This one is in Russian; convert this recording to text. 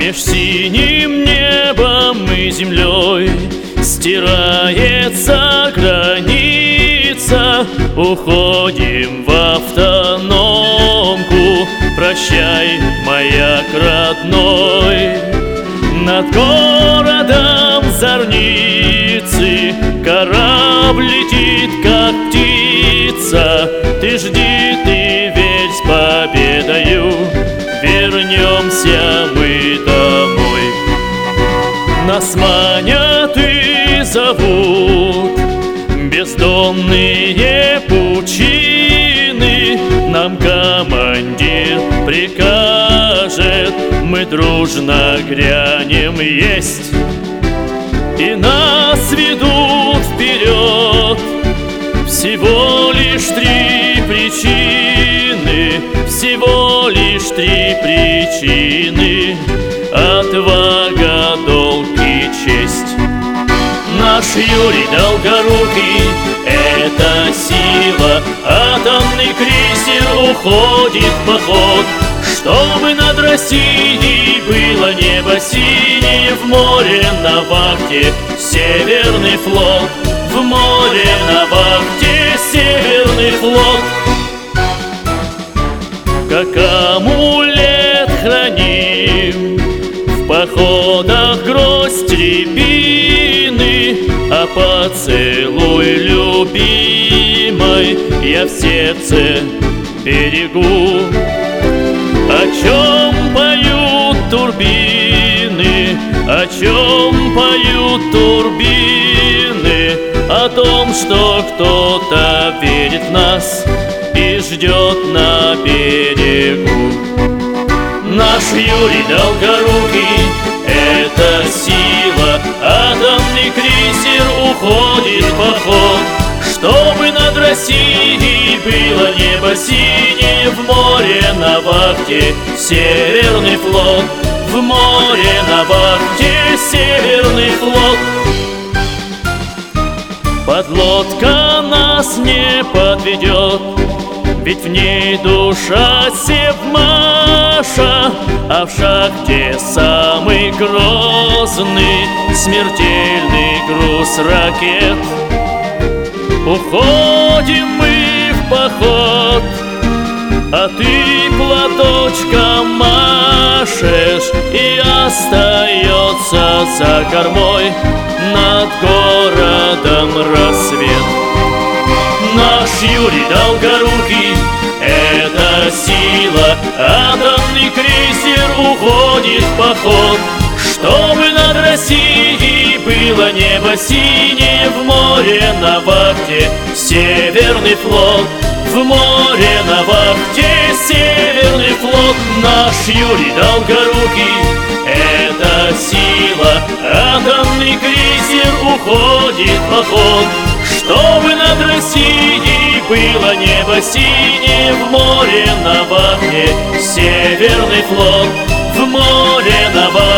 Меж синим небом и землей стирается граница. Уходим в автономку, прощай, маяк родной. Над городом зорницы корабль летит, как птица. Ты жди, ты верь, с победою вернемся мы домой. Нас манят и зовут бездонные пучины. Нам командир прикажет, мы дружно грянем есть. И нас ведут вперед всего лишь три причины. Всего лишь три причины: отвага, долг и честь. Наш Юрий Долгорукий — это сила. Атомный крейсер уходит в поход, чтобы над Россией было небо синее. В море на вахте Северный флот. В море на вахте Северный флот. Как амулет храним в походах гроздь рябины, а поцелуй любимой я в сердце берегу. О чем поют турбины, о чем поют турбины? О том, что кто-то верит в нас и ждет на берегу. Наш Юрий Долгорукий — это сила. Атомный крейсер уходит в поход, чтобы над Россией было небо синее. В море на вахте Северный флот. В море на вахте Северный флот. Подлодка нас не подведет, ведь в ней душа Севмаша, а в шахте самый грозный смертельный груз ракет. Уходим мы в поход, а ты платочком машешь, и остается за кормой над городом рассвет. Наш Юрий Долгорукий — это сила. Атомный крейсер уходит в поход, чтобы над Россией было небо синее. В море на вахте Северный флот. В море на вахте Северный флот. Наш Юрий Долгорукий — это сила. Атомный крейсер уходит в поход, чтобы над Россией было небо синее. В море на вахте Северный флот. В море на вахте